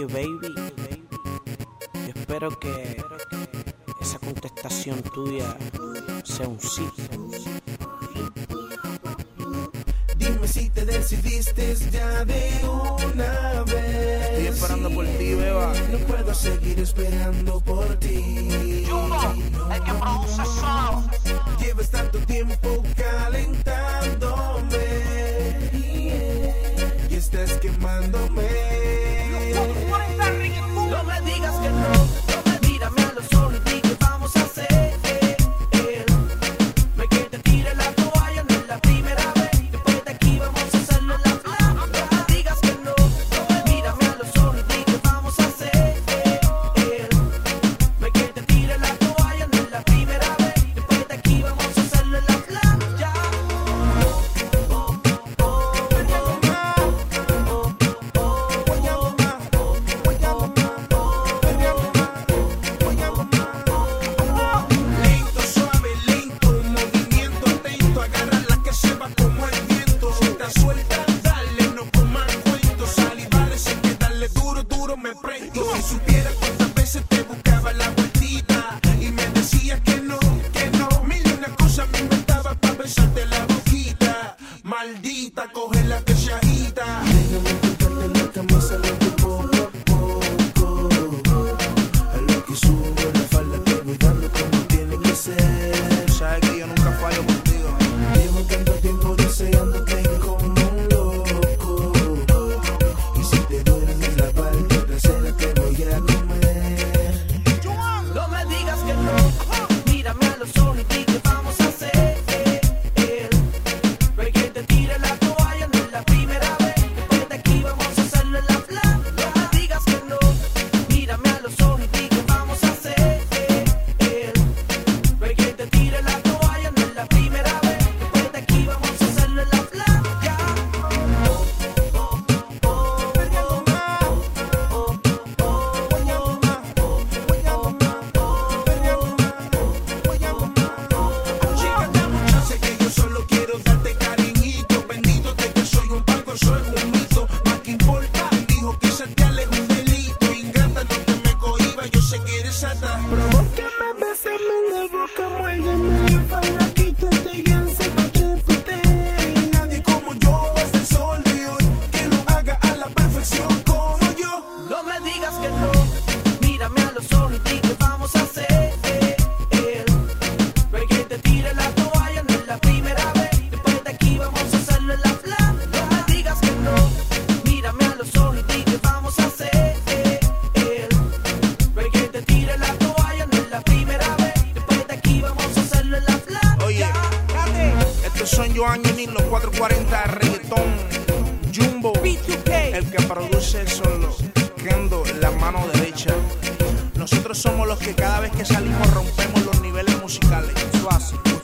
Oye, baby, yo espero que esa contestación tuya sea un sí. Dime si te decidiste ya de una vez. Estoy esperando por ti, beba. No puedo seguir esperando por ti. Jumbo, el que produce solo. Llevas tanto tiempo calentándome y estás quemándome. No me digas que no. Mírame a los ojos y di que vamos a hacer. No hay que te tire la toalla, no es la primera vez. Después de aquí vamos a hacerlo en la playa. No me digas que no. Mírame a los ojos y di que vamos a hacer. No hay que te tire la toalla, no es la primera vez. Después de aquí vamos a hacerlo en la playa. Lento, suave, lento, movimiento atento, agarra la que se va como el viento. Si está suelta, dale, no comas cuentos. Salivar es que darle duro, duro me prendo. Si supiera cuántas veces te buscaba la vueltita y me decías que no, que no. Mil y una cosas me inventaba para besarte la boquita. Maldita, coge la pechadita. Déjame tocarte la camisa lento poco a poco. A lo que subo la falda te voy dando como tiene que ser. Sabes que yo nunca fallo contigo. Llevo tanto tiempo deseándote como un loco. Y si te duermes en la parte trasera te voy a comer. No me digas que no. Mírame a los ojos y di que vamos a hacer. No hay que te tire la toalla, no es la primera vez. Después de aquí vamos a hacerlo en la playa. No me digas que no. Mírame a los ojos y di que vamos a hacer. No hay que te tire la toalla, no es la primera vez. Después de aquí vamos a hacerlo en la playa. Chica, dame un chance que yo solo quiero darte cariñito. Bendito de que soy un palco, soy un mito. Más que importa, dijo que saltearle es un delito. Ingrata, no te me cohiba, yo sé que eres sata. Provócame, bésame en la boca, muérdeme. Para quitarte y encépate. Nadie como yo es el sol de hoy, que lo haga a la perfección como yo. No me digas que no. Mírame a los ojos y di que vamos a hacer. No hay que te tire la toalla, no es la primera vez. Después de aquí vamos a hacerlo en la playa. No me digas que no. Mírame a los ojos y di que vamos a hacer. No hay que te tire la toalla, no es la primera vez. Después de aquí vamos a hacerlo en la playa. Oye, estos son Joan y los 440 reggaetón. Jumbo, el que produce solo. Kendo, la mano derecha. Nosotros somos los que cada vez que salimos rompemos los niveles musicales. Eso así.